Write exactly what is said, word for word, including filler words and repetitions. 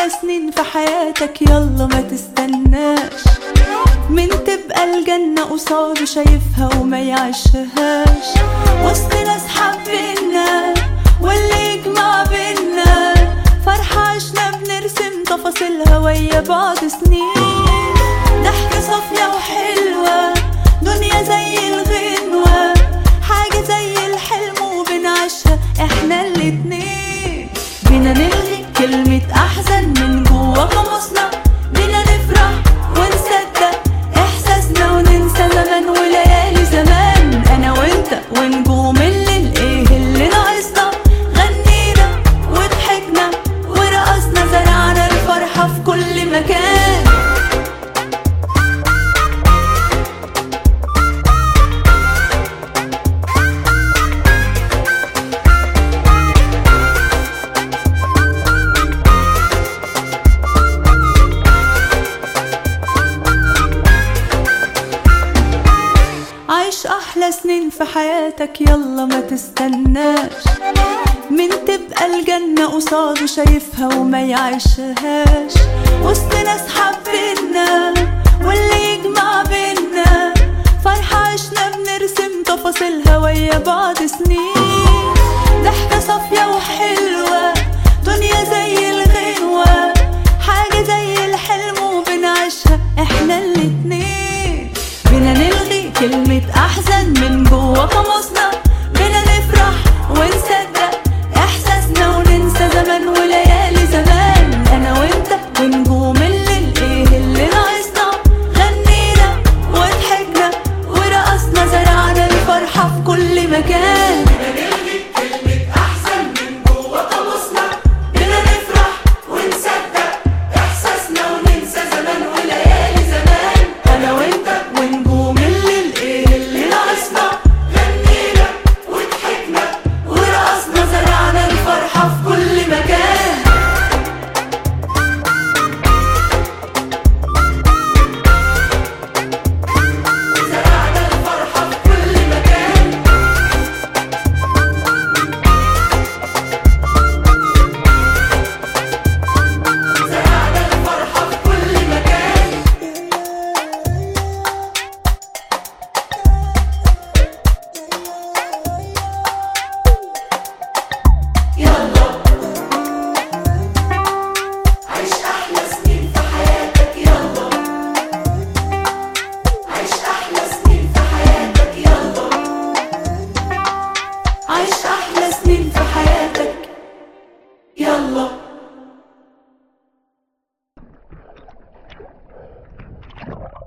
أحلى سنين في حياتك يلا ما تستناش. من تبقى الجنة قصاده شايفها وما يعيشهاش، وسط ناس حبينا واللي يجمع بينا فرحة عشنا بنرسم تفاصيلها ويا بعض سنين. ضحكة صافية وحلوة دنيا زي الغنوة، حاجة زي الحلم وبنعيشها احنا الاتنين. بينا نلغي كلمة أحزن من جوا قاموسنا، بينا نفرح ونصدق إحساسنا وننسى زمان وليالي زمان. أنا وإنت ونجوم الليل إيه اللي ناقصنا، غنينا وضحكنا ورقصنا زرعنا الفرحة في كل مكان. عيش أحلى سنين في حياتك يلا ما تستناش. من تبقى الجنة قصاده شايفها وما يعيشهاش، وسط ناس حبينا واللي يجمع بينا فرحة عشنا بنرسم تفاصيلها ويا بعض سنين. ضحكة صافية وحلوة دنيا زي الغنوة، حاجة زي الحلم وبنعيشها احنا الاتنين. بينا نلغي كلمة أحزن من جوا قاموسنا، بينا نفرح ونصدق إحساسنا وننسى زمان وليالي زمان. أنا وإنت ونجوم الليل إيه اللي ناقصنا، غنينا وضحكنا ورقصنا زرعنا الفرحة في كل مكان. بينا نلغي كلمة أحزن من جوا قاموسنا، بينا نفرح ونصدق إحساسنا وننسى زمان وليالي زمان. أنا وإنت ونجوم الليل إيه اللي ناقصنا، غنينا وضحكنا ورقصنا زرعنا الفرحة في كل مكان. زرعنا الفرحة في كل مكان. زرعنا الفرحة في كل مكان. يلا عيش أحلى سنين في حياتك يلا، عيش أحلى سنين في حياتك يلا، عيش أحلى سنين في حياتك يلا.